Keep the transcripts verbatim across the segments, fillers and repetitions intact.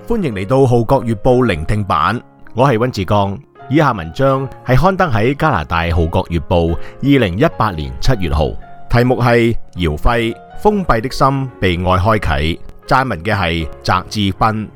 歡迎嚟到《號角月報》聆聽版，我係溫志剛。以下文章係刊登喺加拿大《號角月報》二零一八年七月號，題目係姚輝封閉的心被愛開啟，撰文嘅係翟志斌。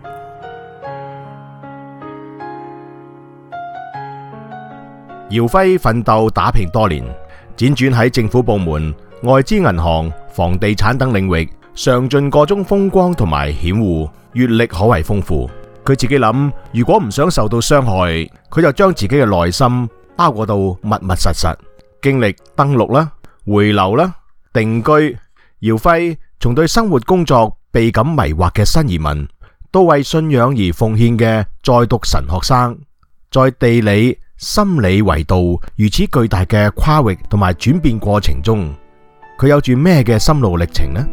姚輝奮鬥打拼多年，輾轉喺政府部門、外資銀行、房地產等領域，嘗盡各種風光同埋險惡，閱歷可謂豐富。佢自己諗，如果唔想受到傷害，佢就將自己嘅內心包裹到密密實實，經歷登陸啦、回流啦、定居。姚輝從對生活工作倍感迷惑嘅新移民，到為信仰而奉獻嘅在讀神學生，在地理、心理維度如此巨大嘅跨域同埋轉變過程中，佢有住咩嘅心路歷程呢？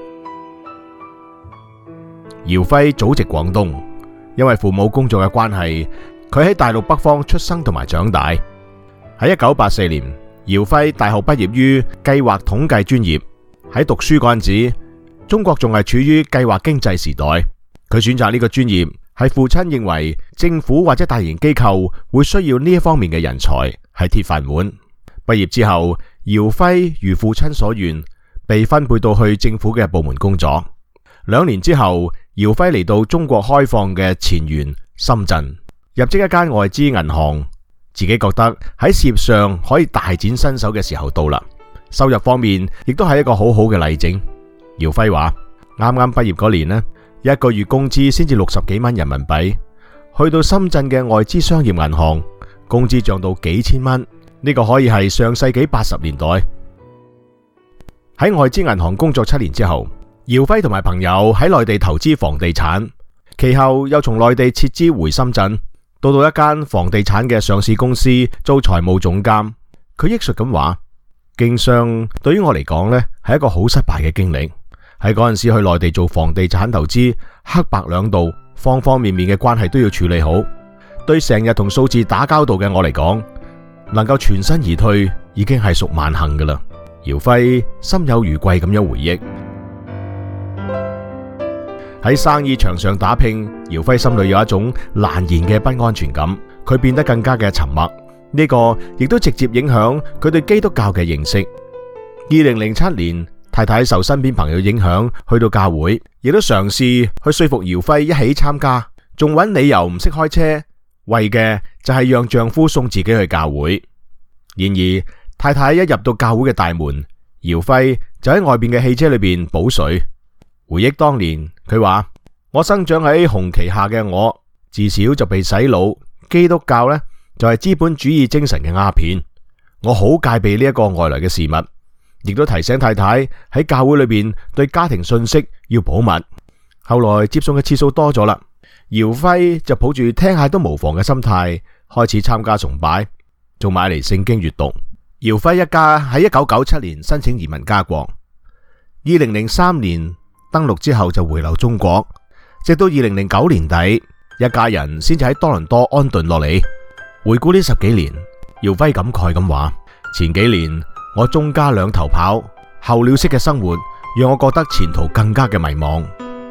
姚輝祖籍廣東，因為父母工作嘅關係，佢喺大陸北方出生同埋長大。喺一九八四年，姚輝大學畢業於計劃統計專業。喺讀書嗰陣時，中國仲係處於計劃經濟時代。佢選擇呢個專業係父親認為政府或者大型機構會需要呢一方面嘅人才，係鐵飯碗。畢業之後，姚輝如父親所願，被分配到去政府嘅部門工作。兩年之後，姚輝嚟到中國開放嘅前沿深圳，入職一間外資銀行，自己覺得喺事業上可以大展身手嘅時候到啦。收入方面亦都係一個好好嘅例證。姚輝話：啱啱畢業嗰年呢，一個月工資先至六十幾蚊人民幣，去到深圳嘅外資商業銀行，工資漲到幾千蚊，呢個可以係上世紀八十年代。喺外資銀行工作七年之後，姚輝同埋朋友喺內地投資房地產，其後又從內地撤資回深圳，到到一間房地產嘅上市公司做財務總監。佢憶述咁話：經商對於我嚟講呢係一個好失敗嘅經歷。喺嗰陣時去內地做房地產投資，黑白兩道，方方面面嘅關係都要處理好。對成日同數字打交道嘅我嚟講，能夠全身而退已經係屬萬幸噶啦。姚輝心有餘悸咁樣回憶。喺生意場上打拼，姚輝心裏有一種難言嘅不安全感，佢變得更加嘅沉默。呢個亦都直接影響佢對基督教嘅認識。二零零七年，太太受身邊朋友影響去到教會，亦都嘗試去說服姚輝一起參加，仲揾理由唔識開車，為嘅就係讓丈夫送自己去教會。然而太太一入到教會嘅大門，姚輝就喺外邊嘅汽車裏邊補水。回憶當年，佢話：我生長喺紅旗下嘅我，自小就被洗腦，基督教呢，就係資本主義精神嘅鴉片。我好戒備呢一個外來嘅事物，亦都提醒太太喺教會裏邊對家庭信息要保密。後來接送嘅次數多咗啦，姚輝就抱住聽下都無妨嘅心態，開始參加崇拜，仲買嚟聖經閱讀。姚輝一家喺一九九七年申請移民加國，二零零三年登陸之後就回流中國，直到二零零九年底，一家人先至喺多倫多安頓落嚟。回顧呢十幾年，姚輝感慨咁話：前幾年我中家兩頭跑，候鳥式嘅生活讓我覺得前途更加嘅迷茫。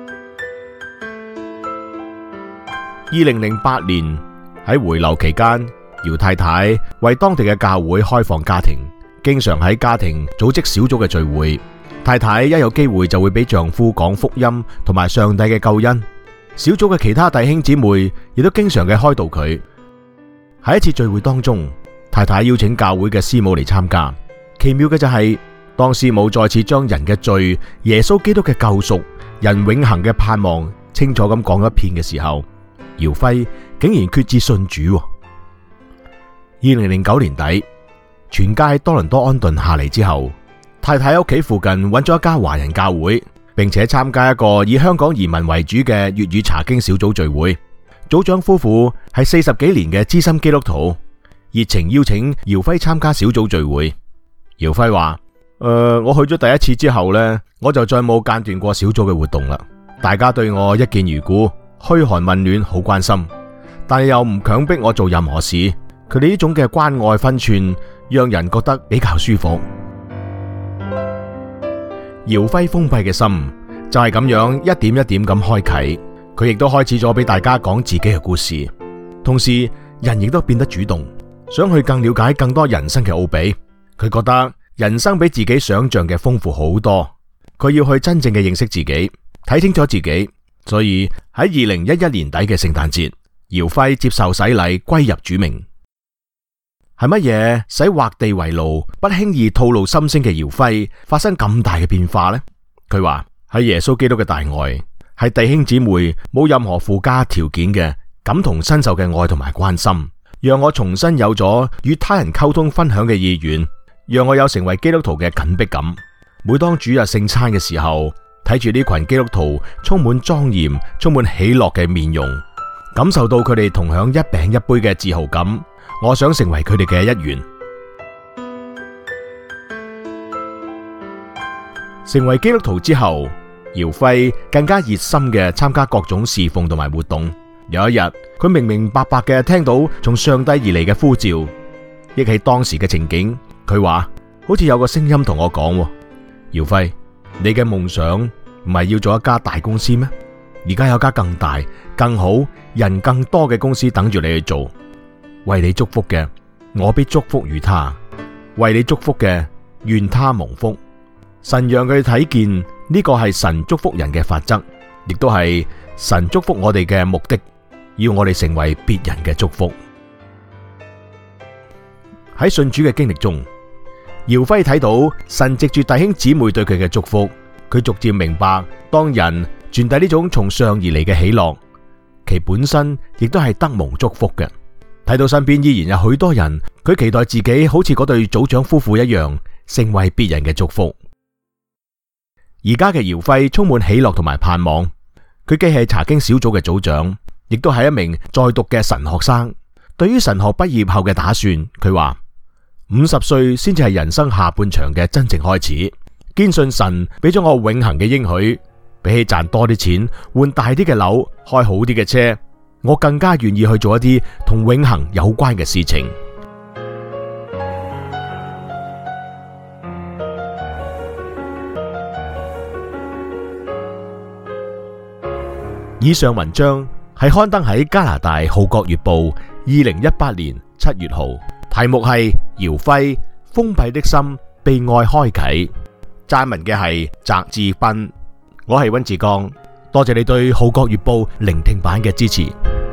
二零零八年喺回流期間，姚太太為當地嘅教會開放家庭，經常喺家庭組織小組嘅聚會。太太一有機會就會俾丈夫講福音同埋上帝嘅救恩。小組嘅其他弟兄姊妹亦都經常嘅開導佢。喺一次聚會當中，太太邀請教會嘅師母嚟參加。奇妙嘅就係、是，當師母再次將人嘅罪、耶穌基督嘅救贖、人永恆嘅盼望清楚咁講一遍嘅時候，姚輝竟然決志信主。二零零九年底，全家喺多倫多安頓下嚟之後，太太喺屋企附近揾咗一家華人教會，並且參加一個以香港移民為主嘅粵語查經小組聚會。組長夫婦係四十幾年嘅資深基督徒，熱情邀請姚輝參加小組聚會。姚輝話：誒、呃，我去咗第一次之後呢，我就再冇間斷過小組嘅活動啦。大家對我一見如故，噓寒問暖，好關心，但係又唔強迫我做任何事。佢哋呢種嘅關愛分寸，讓人覺得比較舒服。姚輝封閉嘅心就係咁樣一點一點咁開啟， 佢亦都開始咗俾大家講自己嘅故事，同時人亦都變得主動，想去更了解更多人生嘅奧秘。佢覺得人生比自己想象嘅豐富好多，佢要去真正嘅認識自己，睇清楚自己。所以喺二零一一年底嘅聖誕節，姚輝接受洗禮歸入主名。係乜嘢使畫地為牢、不輕易吐露心聲嘅姚輝發生咁大嘅變化呢？佢話喺耶穌基督嘅大愛，係弟兄姊妹冇任何附加條件嘅感同身受嘅愛同埋關心，讓我重新有咗與他人溝通分享嘅意願，讓我有成為基督徒嘅緊迫感。每當主日聖餐嘅時候，睇住呢群基督徒充滿莊嚴、充滿喜樂嘅面容，感受到佢哋同享一餅一杯嘅自豪感，我想成為佢哋嘅一員。成為基督徒之後，姚輝更加熱心嘅參加各種侍奉同埋活動。有一日，佢明明白白嘅聽到從上帝而嚟嘅呼召，憶起當時嘅情景，佢話好似有個聲音同我講：姚輝，你嘅夢想唔係要做一家大公司咩？而家有家更大、更好、人更多嘅公司等住你去做。為你祝福嘅，我必祝福於他；為你祝福嘅，願他蒙福。神讓佢睇見呢個係神祝福人嘅法則，亦都係神祝福我哋嘅目的，要我哋成為別人嘅祝福。喺信主嘅經歷中，姚輝睇到神藉住弟兄姊妹對佢嘅祝福，佢逐漸明白，當人傳遞呢種從上而嚟嘅喜樂，其本身亦都係得蒙祝福嘅。睇到身邊依然有許多人，佢期待自己好似嗰對組長夫婦一樣，成為別人嘅祝福。而家嘅姚輝充滿喜樂同埋盼望，佢既係查經小組嘅組長，亦都係一名在讀嘅神學生。對於神學畢業後嘅打算，佢話五十歲先至係人生下半場嘅真正開始。堅信神俾咗我永恆嘅應許，比起賺多啲錢、換大啲嘅樓、開好啲嘅車，我更加願意去做一啲同永恆有關嘅事情。以上文章係刊登喺加拿大《號角月報》二零一八年七月號，題目係姚輝封閉的心被愛開啟。撰文嘅係翟志斌，我係溫志剛，多謝你對《號角月報》聆聽版嘅支持。